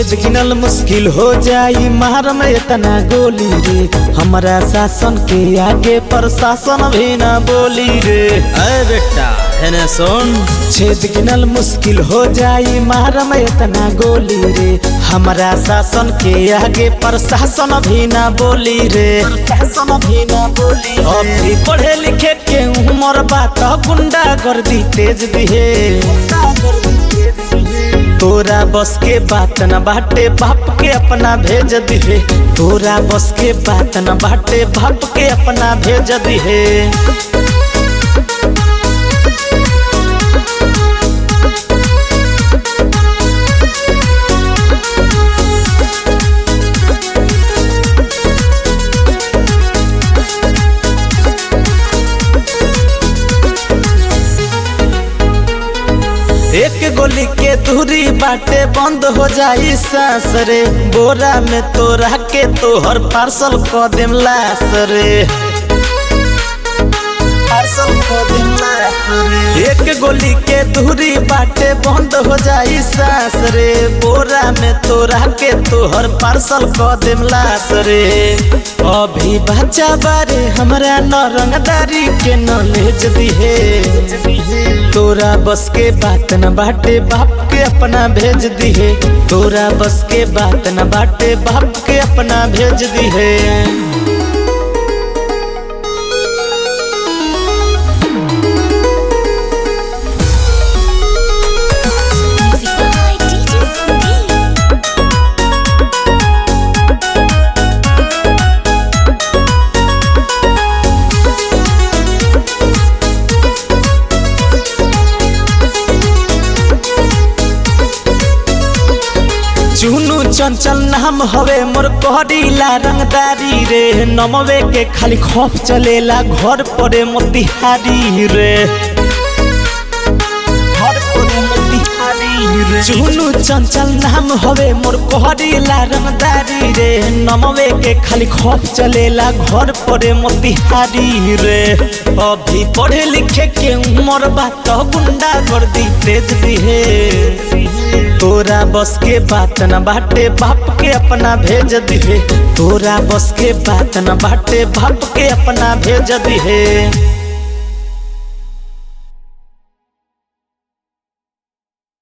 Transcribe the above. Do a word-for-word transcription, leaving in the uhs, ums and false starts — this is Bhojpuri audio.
छेद गिनल मुश्किल हो जाई मार में इतना गोली रे। हमारा शासन के आगे प्रशासन भी ना बोली रे। अरे बेटा है सुन, छेद गिनल मुश्किल हो जाई मार में इतना गोली रे। हमारा शासन के आगे प्रशासन भी ना बोली रे। प्रशासन भी ना बोली। अभी पढ़े लिखे के उम्र बात गुंडा गर्दी तेज दिहे। तोरा बस के बात न बाटे बाप के अपना भेज दिहे। तोरा बस के बात न बाटे बाप के अपना भेज दिहे। एक गोली के दूरी बाटे बंद हो जाई सांस रे। बोरा में तोरा के तोहर पार्सल क देम लाश रे। पार्सल क देम लाश रे। एक गोली के दूरी बाटे बंद हो जाई सांस रे। बोरा में तोरा के तोहर पार्सल क देम लाश रे। अभी बच्चा बारे हमरा न रंगदारी के नॉलेज दिहे। तोरा बस के बात न बाटे बाप के अपना भेज दिहे। तोरा बस के बात न बाटे बाप के अपना भेज दिहे। चुनु चंचल नाम हवे मोर कहरीला रंगदारी रे। नमवे के खाली खौफ चलेला घर पड़े मोतिहारी रे। घर पड़े मोतिहारी रे। चुनु चंचल नाम हवे मोर कहरीला रंगदारी रे। नमवे के खाली खौफ चलेला घर पड़े मोतिहारी रे। अभी पढ़े लिखे के उम्र बात गुंडा गर्दी तेज दिहे। तोरा बस के बात न बाटे बाप के अपना भेज दिहे। तोरा बस के बात न बाटे बाप के अपना भेज दिहे।